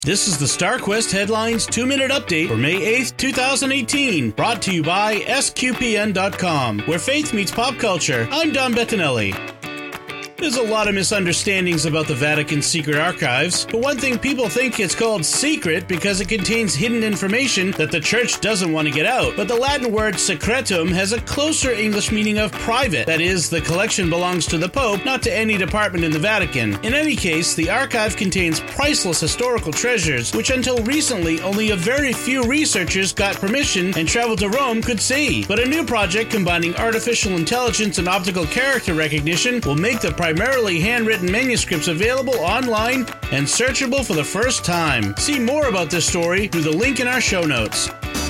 This is the StarQuest Headlines 2-Minute Update for May 8th, 2018, brought to you by SQPN.com, where faith meets pop culture. I'm Don Bettinelli. There's a lot of misunderstandings about the Vatican's secret archives. For one thing, people think it's called secret because it contains hidden information that the church doesn't want to get out. But the Latin word secretum has a closer English meaning of private. That is, the collection belongs to the Pope, not to any department in the Vatican. In any case, the archive contains priceless historical treasures, which until recently only a very few researchers got permission and traveled to Rome could see. But a new project combining artificial intelligence and optical character recognition will make the primarily handwritten manuscripts available online and searchable for the first time. See more about this story through the link in our show notes.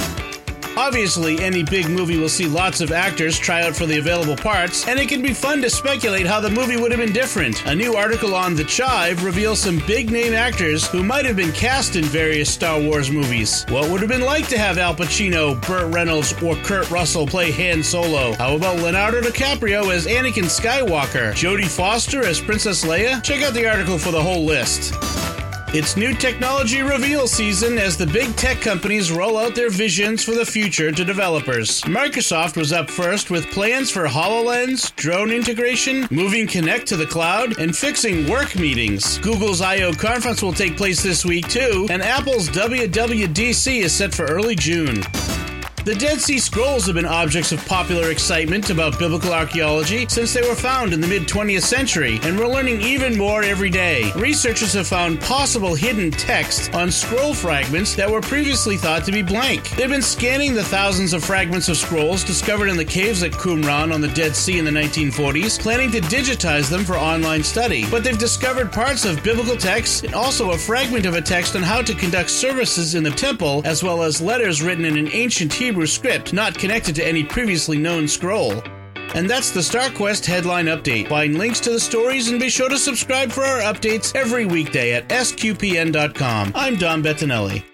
Obviously, any big movie will see lots of actors try out for the available parts, and it can be fun to speculate how the movie would have been different. A new article on The Chive reveals some big-name actors who might have been cast in various Star Wars movies. What would have been like to have Al Pacino, Burt Reynolds, or Kurt Russell play Han Solo? How about Leonardo DiCaprio as Anakin Skywalker? Jodie Foster as Princess Leia? Check out the article for the whole list. It's new technology reveal season as the big tech companies roll out their visions for the future to developers. Microsoft was up first with plans for HoloLens, drone integration, moving Kinect to the cloud, and fixing work meetings. Google's I/O conference will take place this week too, and Apple's WWDC is set for early June. The Dead Sea Scrolls have been objects of popular excitement about biblical archaeology since they were found in the mid-20th century, and we're learning even more every day. Researchers have found possible hidden text on scroll fragments that were previously thought to be blank. They've been scanning the thousands of fragments of scrolls discovered in the caves at Qumran on the Dead Sea in the 1940s, planning to digitize them for online study. But they've discovered parts of biblical texts and also a fragment of a text on how to conduct services in the temple, as well as letters written in an ancient Hebrew script not connected to any previously known scroll. And that's the StarQuest Headline Update. Find links to the stories and be sure to subscribe for our updates every weekday at SQPN.com. I'm Don Bettinelli.